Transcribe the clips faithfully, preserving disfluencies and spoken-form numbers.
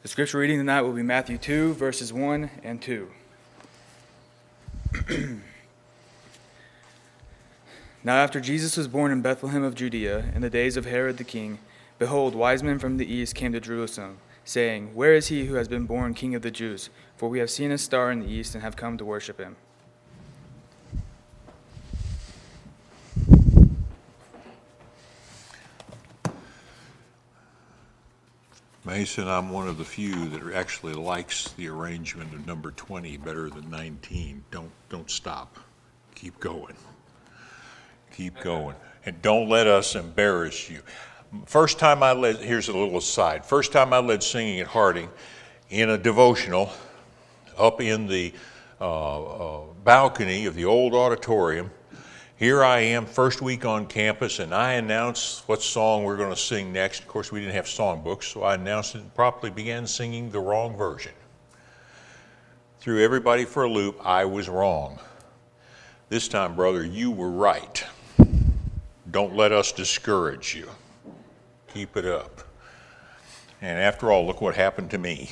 The scripture reading tonight will be Matthew two, verses one and two. Now after Jesus was born in Bethlehem of Judea, in the days of Herod the king, behold, wise men from the east came to Jerusalem, saying, Where is he who has been born King of the Jews? For we have seen his star in the east and have come to worship him. Mason, I'm one of the few that actually likes the arrangement of number twenty better than nineteen. Don't don't stop. Keep going. Keep going. And don't let us embarrass you. First time I led, here's a little aside. First time I led singing at Harding in a devotional up in the uh, uh, balcony of the old auditorium. Here I am, first week on campus, and I announced what song we're going to sing next. Of course, we didn't have songbooks, so I announced it and promptly began singing the wrong version. Threw everybody for a loop. I was wrong. This time, brother, you were right. Don't let us discourage you. Keep it up. And after all, look what happened to me.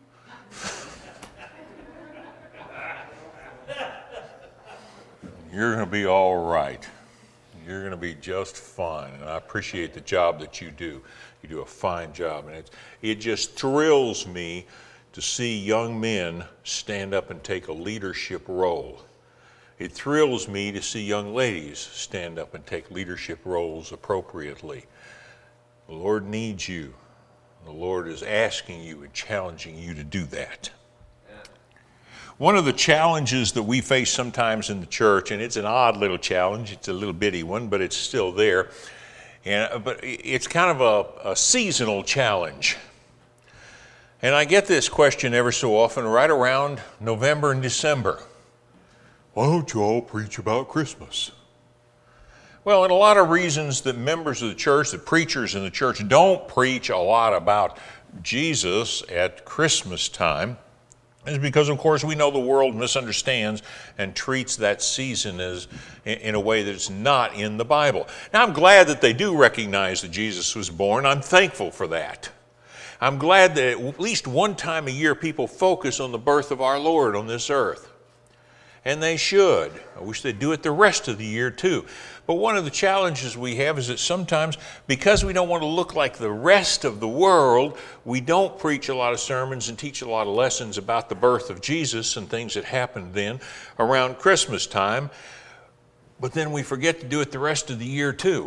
You're going to be all right. You're going to be just fine. And I appreciate the job that you do. You do a fine job. And it, it just thrills me to see young men stand up and take a leadership role. It thrills me to see young ladies stand up and take leadership roles appropriately. The Lord needs you. The Lord is asking you and challenging you to do that. One of the challenges that we face sometimes in the church, and it's an odd little challenge, it's a little bitty one, but it's still there, and, but it's kind of a, a seasonal challenge. And I get this question ever so often right around November and December. Why don't you all preach about Christmas? Well, and a lot of reasons that members of the church, the preachers in the church, don't preach a lot about Jesus at Christmas time is because, of course, we know the world misunderstands and treats that season as in a way that's not in the Bible. Now, I'm glad that they do recognize that Jesus was born. I'm thankful for that. I'm glad that at least one time a year people focus on the birth of our Lord on this earth. And they should. I wish they'd do it the rest of the year too. But one of the challenges we have is that sometimes, because we don't want to look like the rest of the world, we don't preach a lot of sermons and teach a lot of lessons about the birth of Jesus and things that happened then around Christmas time. But then we forget to do it the rest of the year too.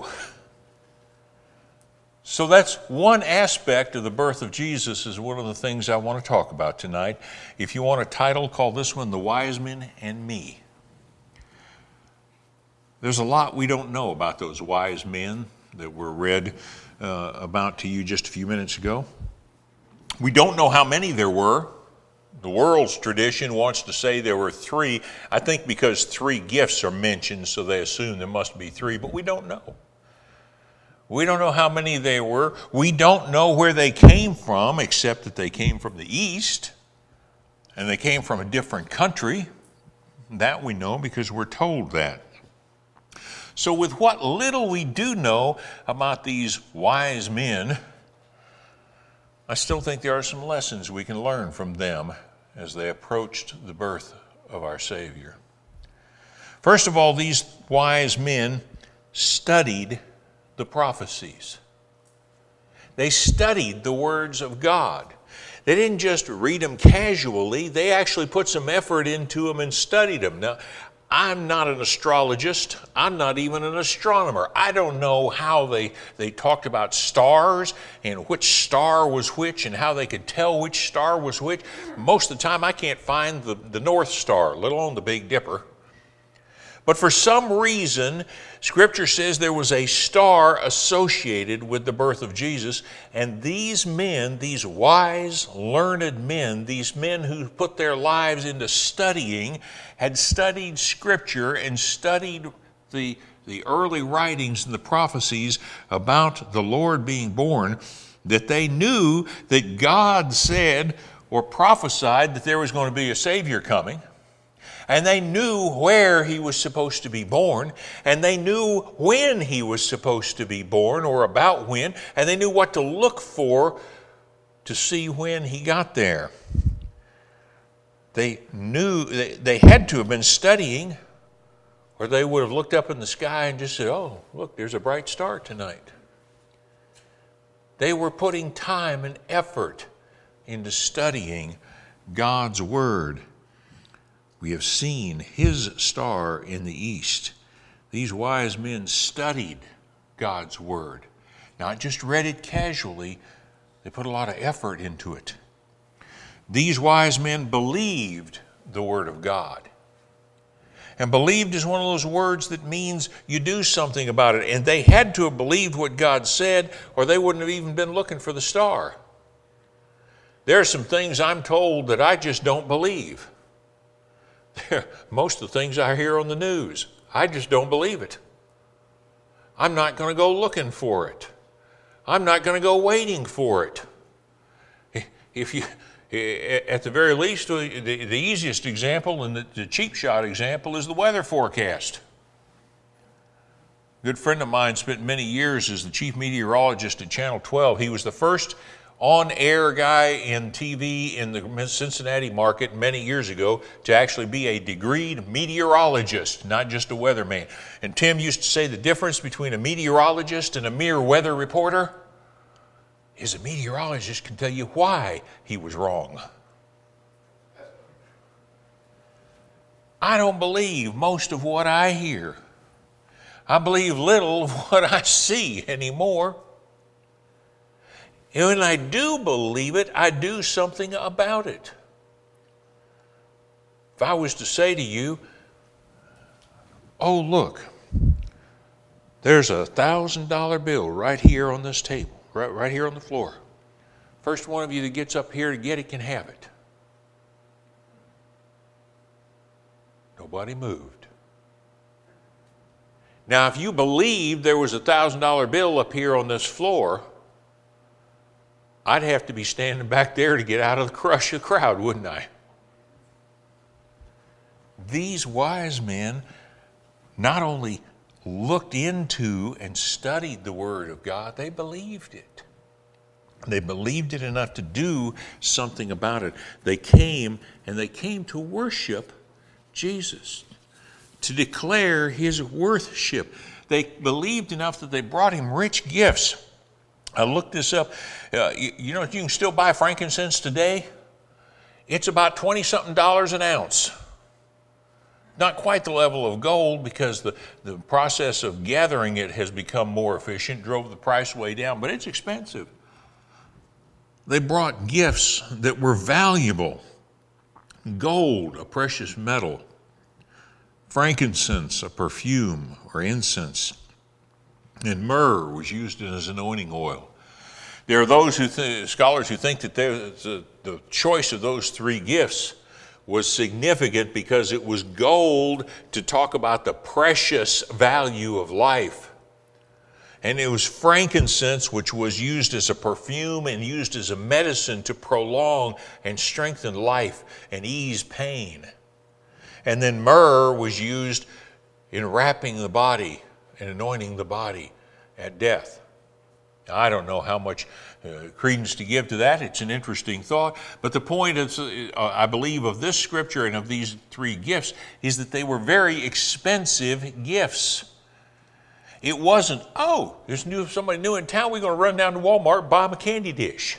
So that's one aspect of the birth of Jesus is one of the things I want to talk about tonight. If you want a title, call this one The Wise Men and Me. There's a lot we don't know about those wise men that were read uh, about to you just a few minutes ago. We don't know how many there were. The world's tradition wants to say there were three. I think because three gifts are mentioned, so they assume there must be three, but we don't know. We don't know how many they were. We don't know where they came from, except that they came from the east, and they came from a different country. That we know because we're told that. So with what little we do know about these wise men, I still think there are some lessons we can learn from them as they approached the birth of our Savior. First of all, these wise men studied the prophecies. They studied the words of God. They didn't just read them casually. They actually put some effort into them and studied them. Now, I'm not an astrologist. I'm not even an astronomer. I don't know how they, they talked about stars and which star was which and how they could tell which star was which. Most of the time, I can't find the, the North Star, let alone the Big Dipper. But for some reason, Scripture says there was a star associated with the birth of Jesus, and these men, these wise, learned men, these men who put their lives into studying, had studied Scripture and studied the, the early writings and the prophecies about the Lord being born, that they knew that God said or prophesied that there was going to be a Savior coming. And they knew where he was supposed to be born, and they knew when he was supposed to be born, or about when, and they knew what to look for to see when he got there. They knew, they, they had to have been studying, or they would have looked up in the sky and just said, oh, look, there's a bright star tonight. They were putting time and effort into studying God's Word. We have seen his star in the east. These wise men studied God's Word, not just read it casually. They put a lot of effort into it. These wise men believed the Word of God. And believed is one of those words that means you do something about it. And they had to have believed what God said, or they wouldn't have even been looking for the star. There are some things I'm told that I just don't believe. Most of the things I hear on the news, I just don't believe it. I'm not going to go looking for it. I'm not going to go waiting for it. If you, at the very least, the, the easiest example and the, the cheap shot example is the weather forecast. A good friend of mine spent many years as the chief meteorologist at Channel twelve. He was the first on-air guy in T V in the Cincinnati market many years ago to actually be a degreed meteorologist, not just a weatherman. And Tim used to say the difference between a meteorologist and a mere weather reporter is a meteorologist can tell you why he was wrong. I don't believe most of what I hear. I believe little of what I see anymore. And when I do believe it, I do something about it. If I was to say to you, oh, look, there's a one thousand dollar bill right here on this table, right, right here on the floor. First one of you that gets up here to get it can have it. Nobody moved. Now, if you believed there was a one thousand dollar bill up here on this floor, I'd have to be standing back there to get out of the crush of the crowd, wouldn't I? These wise men not only looked into and studied the Word of God, they believed it. They believed it enough to do something about it. They came, and they came to worship Jesus, to declare his worship. They believed enough that they brought him rich gifts. I looked this up. Uh, you, you know, you can still buy frankincense today. It's about twenty-something dollars an ounce. Not quite the level of gold because the, the process of gathering it has become more efficient, drove the price way down, but it's expensive. They brought gifts that were valuable. Gold, a precious metal. Frankincense, a perfume or incense. And myrrh was used as anointing oil. There are those who th- scholars who think that the, the choice of those three gifts was significant because it was gold to talk about the precious value of life. And it was frankincense, which was used as a perfume and used as a medicine to prolong and strengthen life and ease pain. And then myrrh was used in wrapping the body and anointing the body at death. Now, I don't know how much uh, credence to give to that. It's an interesting thought. But the point is, uh, I believe, of this scripture and of these three gifts is that they were very expensive gifts. It wasn't, oh, there's new, somebody new in town, we're going to run down to Walmart and buy them a candy dish.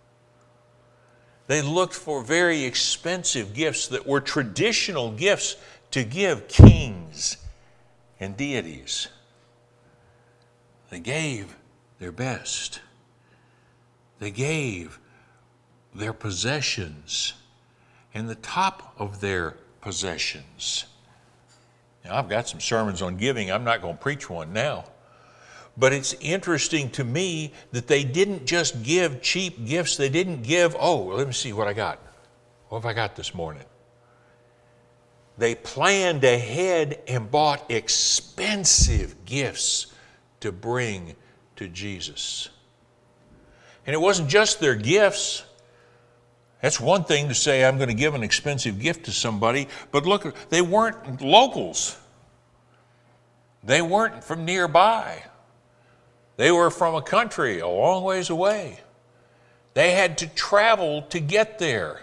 They looked for very expensive gifts that were traditional gifts to give kings and deities. They gave their best. They gave their possessions and the top of their possessions. Now, I've got some sermons on giving. I'm not going to preach one now. But it's interesting to me that they didn't just give cheap gifts. They didn't give, oh, let me see what I got. What have I got this morning? They planned ahead and bought expensive gifts to bring to Jesus. And it wasn't just their gifts. That's one thing to say, I'm going to give an expensive gift to somebody, but look, they weren't locals. They weren't from nearby. They were from a country a long ways away. They had to travel to get there.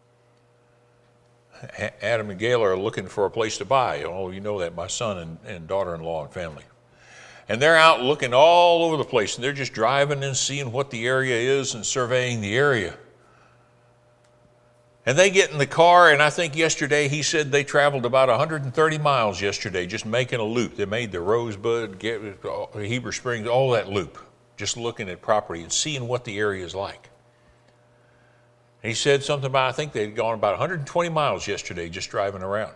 Adam and Gail are looking for a place to buy. Oh, you know that, my son and, and daughter-in-law and family. And they're out looking all over the place, and they're just driving and seeing what the area is and surveying the area. And they get in the car, and I think yesterday he said they traveled about one hundred thirty miles yesterday just making a loop. They made the Rosebud, Heber Springs, all that loop, just looking at property and seeing what the area is like. And he said something about, I think they'd gone about one hundred twenty miles yesterday just driving around.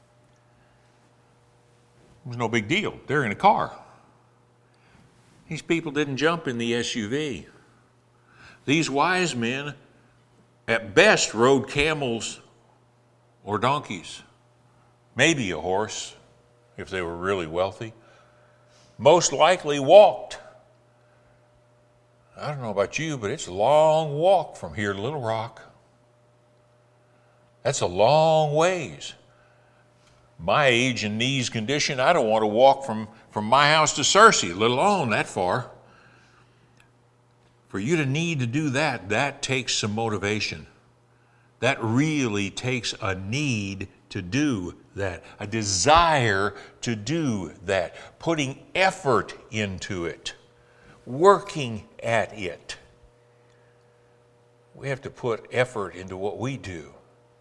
It was no big deal. They're in a car. These people didn't jump in the S U V. These wise men, at best, rode camels or donkeys, maybe a horse if they were really wealthy. Most likely walked. I don't know about you, but it's a long walk from here to Little Rock. That's a long ways. My age and knees condition, I don't want to walk from, from my house to Searcy, let alone that far. For you to need to do that, that takes some motivation. That really takes a need to do that, a desire to do that, putting effort into it, working at it. We have to put effort into what we do.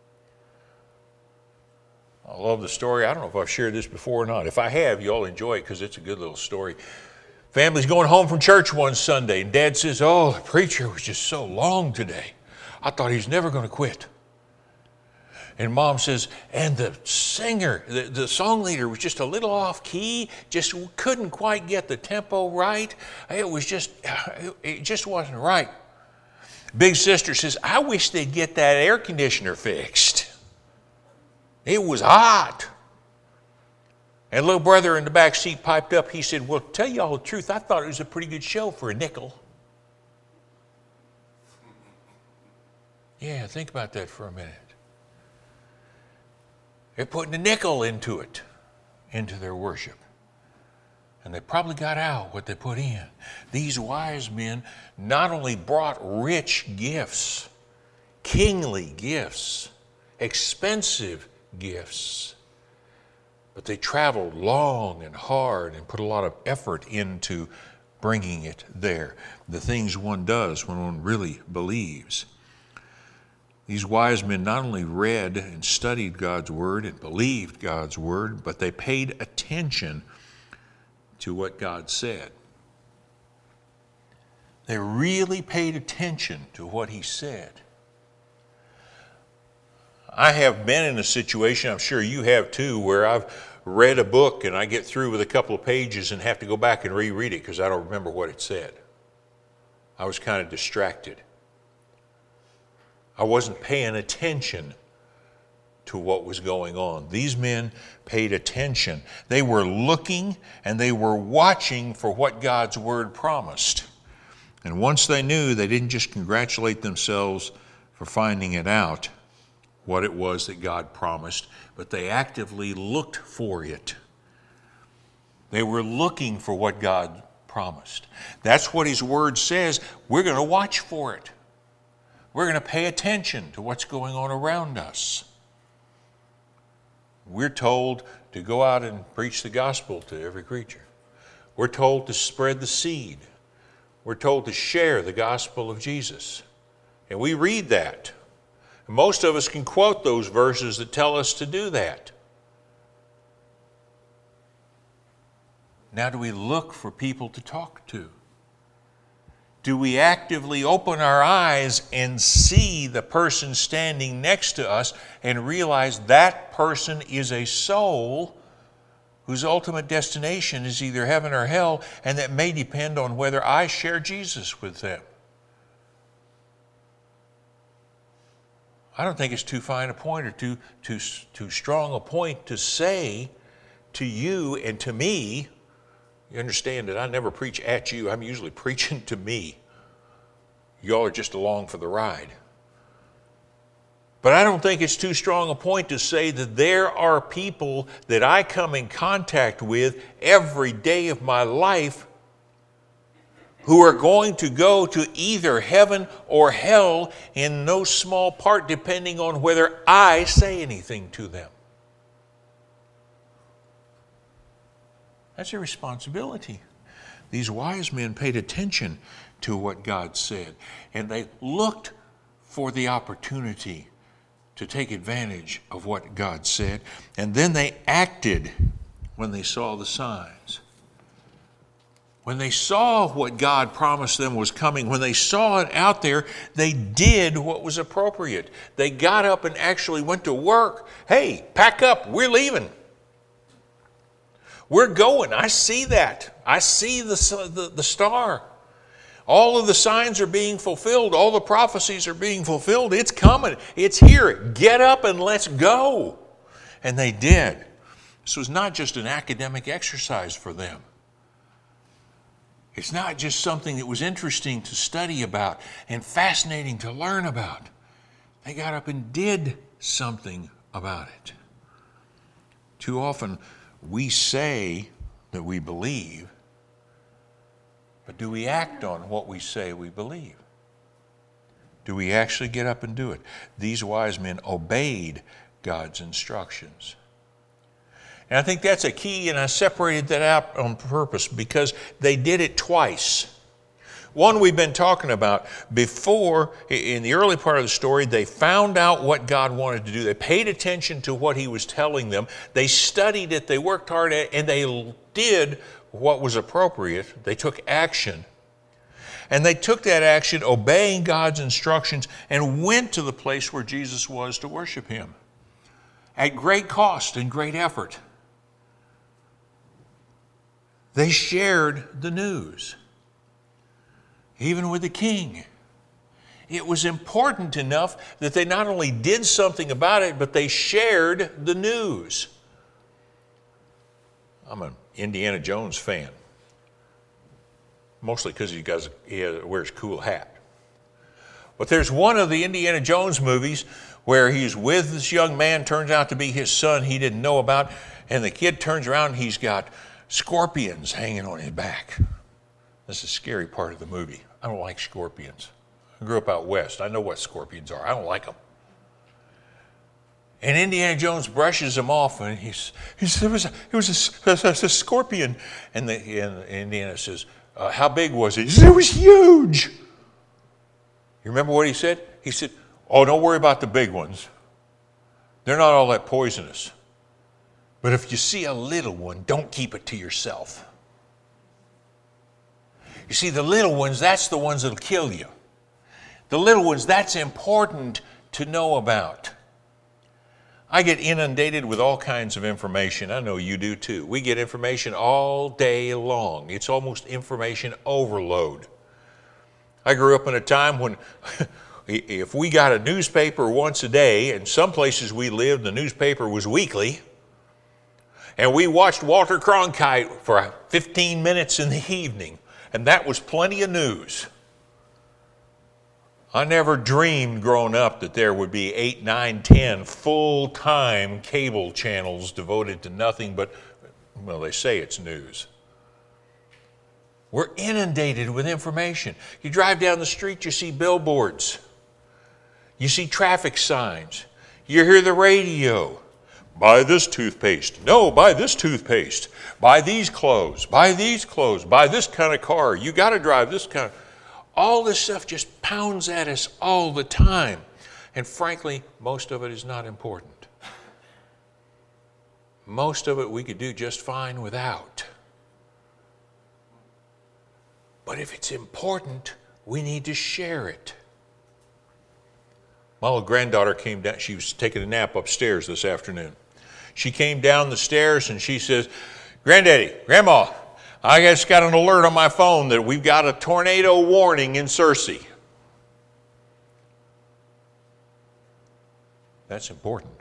I love the story. I don't know if I've shared this before or not. If I have, you all enjoy it because it's a good little story. Family's going home from church one Sunday, and Dad says, oh, the preacher was just so long today. I thought he was never going to quit. And Mom says, and the singer, the, the song leader was just a little off key, just couldn't quite get the tempo right. It was just, it just wasn't right. Big sister says, I wish they'd get that air conditioner fixed. It was hot. And little brother in the back seat piped up. He said, well, to tell you all the truth, I thought it was a pretty good show for a nickel. Yeah, think about that for a minute. They're putting a nickel into it, into their worship. And they probably got out what they put in. These wise men not only brought rich gifts, kingly gifts, expensive gifts, but they traveled long and hard and put a lot of effort into bringing it there. The things one does when one really believes. These wise men not only read and studied God's word and believed God's word, but they paid attention to what God said. They really paid attention to what he said. I have been in a situation, I'm sure you have too, where I've read a book and I get through with a couple of pages and have to go back and reread it because I don't remember what it said. I was kind of distracted. I wasn't paying attention to what was going on. These men paid attention. They were looking and they were watching for what God's word promised. And once they knew, they didn't just congratulate themselves for finding it out, what it was that God promised, but they actively looked for it. They were looking for what God promised. That's what his word says. We're going to watch for it. We're going to pay attention to what's going on around us. We're told to go out and preach the gospel to every creature. We're told to spread the seed. We're told to share the gospel of Jesus. And we read that. Most of us can quote those verses that tell us to do that. Now, do we look for people to talk to? Do we actively open our eyes and see the person standing next to us and realize that person is a soul whose ultimate destination is either heaven or hell, and that may depend on whether I share Jesus with them? I don't think it's too fine a point or too, too, too strong a point to say to you and to me. You understand that I never preach at you. I'm usually preaching to me. Y'all are just along for the ride. But I don't think it's too strong a point to say that there are people that I come in contact with every day of my life who are going to go to either heaven or hell in no small part, depending on whether I say anything to them. That's a responsibility. These wise men paid attention to what God said, and they looked for the opportunity to take advantage of what God said, and then they acted when they saw the signs. When they saw what God promised them was coming, when they saw it out there, they did what was appropriate. They got up and actually went to work. Hey, pack up, we're leaving. We're going. I see that. I see the, the, the star. All of the signs are being fulfilled. All the prophecies are being fulfilled. It's coming. It's here. Get up and let's go. And they did. This was not just an academic exercise for them. It's not just something that was interesting to study about and fascinating to learn about. They got up and did something about it. Too often, we say that we believe, but do we act on what we say we believe? Do we actually get up and do it? These wise men obeyed God's instructions. And I think that's a key, and I separated that out on purpose because they did it twice. One we've been talking about before, in the early part of the story, they found out what God wanted to do. They paid attention to what he was telling them. They studied it, they worked hard at it, and they did what was appropriate. They took action. And they took that action, obeying God's instructions, and went to the place where Jesus was to worship him at great cost and great effort. They shared the news. Even with the king. It was important enough that they not only did something about it, but they shared the news. I'm an Indiana Jones fan. Mostly because he, guys, he wears a cool hat. But there's one of the Indiana Jones movies where he's with this young man, turns out to be his son he didn't know about, and the kid turns around and he's got scorpions hanging on his back. That's the scary part of the movie. I don't like scorpions. I grew up out west. I know what scorpions are. I don't like them. And Indiana Jones brushes them off, and he's, he says, it was a, it was a, a, a scorpion. And, the, and Indiana says, uh, how big was it? He said, it was huge. You remember what he said? He said, oh, don't worry about the big ones. They're not all that poisonous. But if you see a little one, don't keep it to yourself. You see, the little ones, that's the ones that'll kill you. The little ones, that's important to know about. I get inundated with all kinds of information. I know you do too. We get information all day long. It's almost information overload. I grew up in a time when if we got a newspaper once a day, and some places we lived, the newspaper was weekly, and we watched Walter Cronkite for fifteen minutes in the evening, and that was plenty of news. I never dreamed growing up that there would be eight, nine, ten full-time cable channels devoted to nothing but, well, they say it's news. We're inundated with information. You drive down the street, you see billboards. You see traffic signs. You hear the radio. Buy this toothpaste. No, buy this toothpaste. Buy these clothes. Buy these clothes. Buy this kind of car. You got to drive this kind of... All this stuff just pounds at us all the time. And frankly, most of it is not important. Most of it we could do just fine without. But if it's important, we need to share it. My little granddaughter came down. She was taking a nap upstairs this afternoon. She came down the stairs and she says, Granddaddy, Grandma, I just got an alert on my phone that we've got a tornado warning in Searcy. That's important.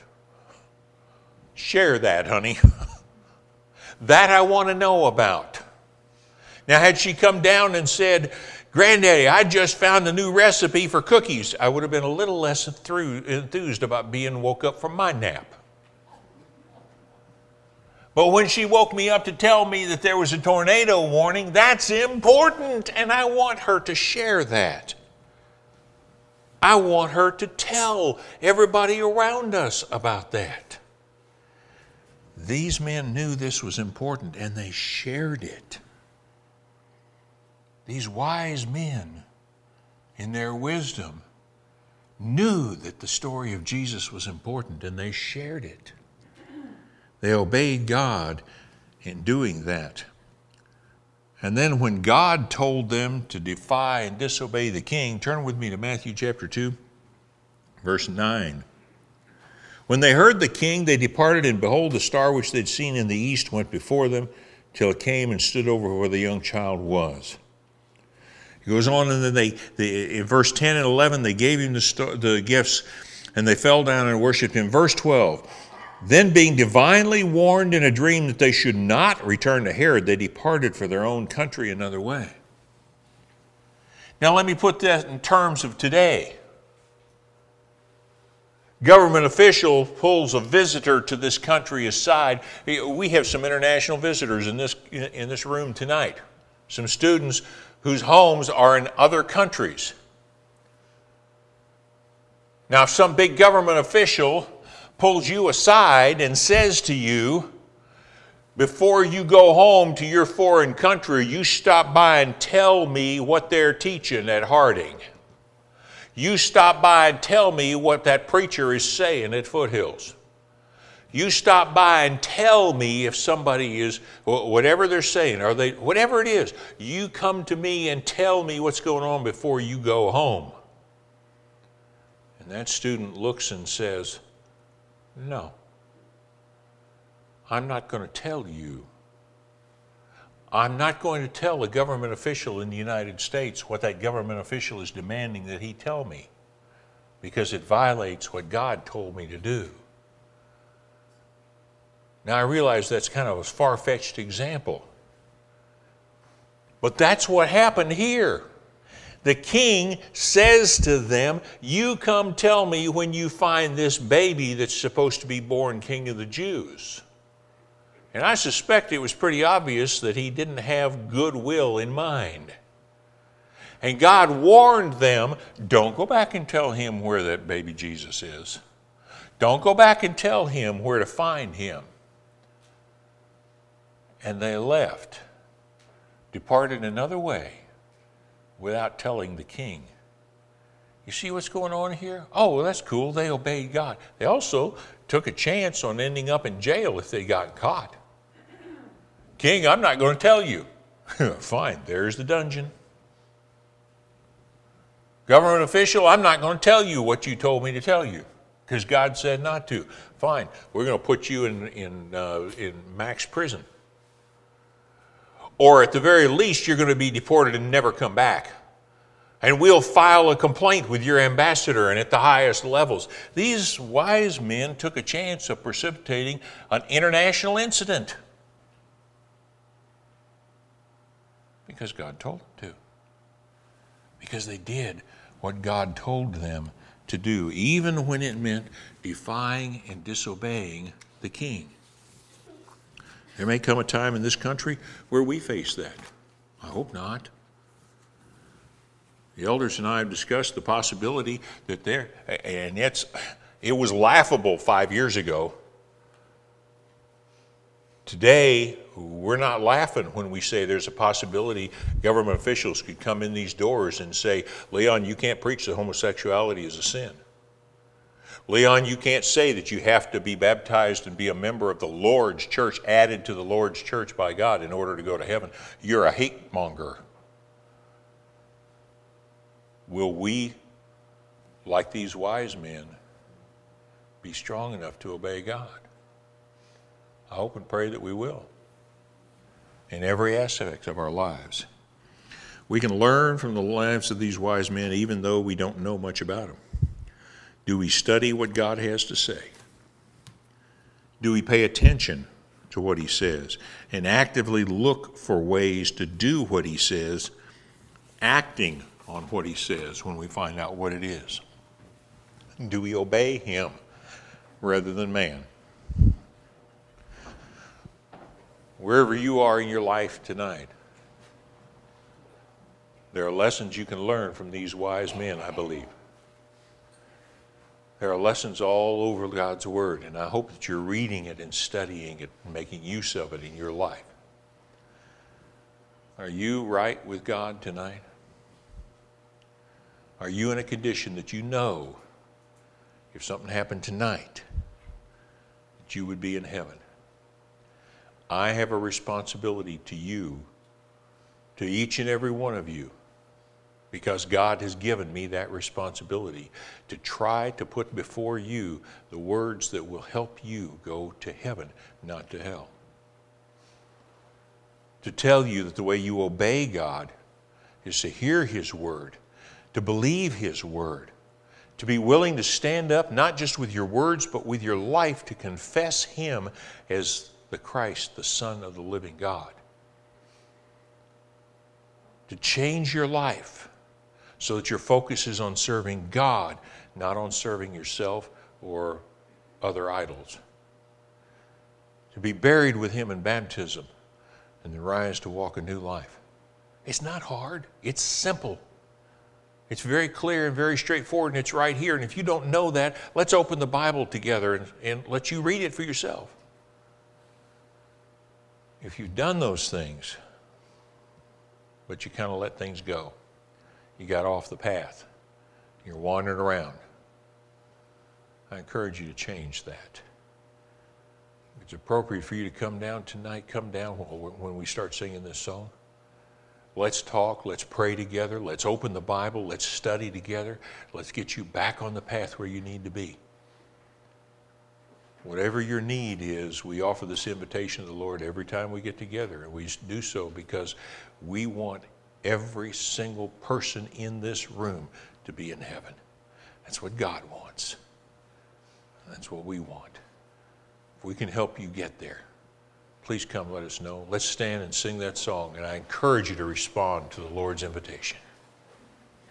Share that, honey. That I want to know about. Now, had she come down and said, Granddaddy, I just found a new recipe for cookies, I would have been a little less enthused about being woke up from my nap. But when she woke me up to tell me that there was a tornado warning, that's important, and I want her to share that. I want her to tell everybody around us about that. These men knew this was important, and they shared it. These wise men, in their wisdom, knew that the story of Jesus was important, and they shared it. They obeyed God in doing that. And then when God told them to defy and disobey the king, turn with me to Matthew chapter two, verse nine. When they heard the king, they departed, and behold, the star which they'd seen in the east went before them, till it came and stood over where the young child was. He goes on, and then they, they in verse ten and eleven, they gave him the, star, the gifts, and they fell down and worshipped him. Verse twelve, then being divinely warned in a dream that they should not return to Herod, they departed for their own country another way. Now let me put that in terms of today. Government official pulls a visitor to this country aside. We have some international visitors in this, in this room tonight. Some students whose homes are in other countries. Now, if some big government official pulls you aside and says to you, before you go home to your foreign country, you stop by and tell me what they're teaching at Harding. You stop by and tell me what that preacher is saying at Foothills. You stop by and tell me if somebody is, whatever they're saying, are they, whatever it is, you come to me and tell me what's going on before you go home. And that student looks and says, no, I'm not going to tell you. I'm not going to tell a government official in the United States what that government official is demanding that he tell me, because it violates what God told me to do. Now, I realize that's kind of a far-fetched example, but that's what happened here. The king says to them, you come tell me when you find this baby that's supposed to be born king of the Jews. And I suspect it was pretty obvious that he didn't have goodwill in mind. And God warned them, don't go back and tell him where that baby Jesus is. Don't go back and tell him where to find him. And they left, departed another way, without telling the king. You see what's going on here? Oh, well, that's cool. They obeyed God. They also took a chance on ending up in jail if they got caught. King, I'm not going to tell you. Fine, there's the dungeon. Government official, I'm not going to tell you what you told me to tell you, because God said not to. Fine, we're going to put you in, in, uh, in max prison. Or at the very least, you're going to be deported and never come back. And we'll file a complaint with your ambassador and at the highest levels. These wise men took a chance of precipitating an international incident because God told them to. Because they did what God told them to do, even when it meant defying and disobeying the king. There may come a time in this country where we face that. I hope not. The elders and I have discussed the possibility that there, and it's, it was laughable five years ago. Today, we're not laughing when we say there's a possibility government officials could come in these doors and say, Leon, you can't preach that homosexuality is a sin. Leon, you can't say that you have to be baptized and be a member of the Lord's church, added to the Lord's church by God in order to go to heaven. You're a hate monger. Will we, like these wise men, be strong enough to obey God? I hope and pray that we will, in every aspect of our lives. We can learn from the lives of these wise men even though we don't know much about them. Do we study what God has to say? Do we pay attention to what he says and actively look for ways to do what he says, acting on what he says when we find out what it is? Do we obey him rather than man? Wherever you are in your life tonight, there are lessons you can learn from these wise men, I believe. There are lessons all over God's Word, and I hope that you're reading it and studying it and making use of it in your life. Are you right with God tonight? Are you in a condition that you know if something happened tonight, that you would be in heaven? I have a responsibility to you, to each and every one of you, because God has given me that responsibility to try to put before you the words that will help you go to heaven, not to hell. To tell you that the way you obey God is to hear His word, to believe His word, to be willing to stand up not just with your words but with your life to confess Him as the Christ, the Son of the living God. To change your life so that your focus is on serving God, not on serving yourself or other idols. To be buried with Him in baptism and then rise to walk a new life. It's not hard. It's simple. It's very clear and very straightforward, and it's right here. And if you don't know that, let's open the Bible together and, and let you read it for yourself. If you've done those things, but you kind of let things go, you got off the path, you're wandering around, I encourage you to change that. If it's appropriate for you to come down tonight, come down when we start singing this song. Let's talk, let's pray together, let's open the Bible, let's study together, let's get you back on the path where you need to be. Whatever your need is, we offer this invitation of the Lord every time we get together, and we do so because we want every single person in this room to be in heaven. That's what God wants. That's what we want. If we can help you get there, please come let us know. Let's stand and sing that song, and I encourage you to respond to the Lord's invitation.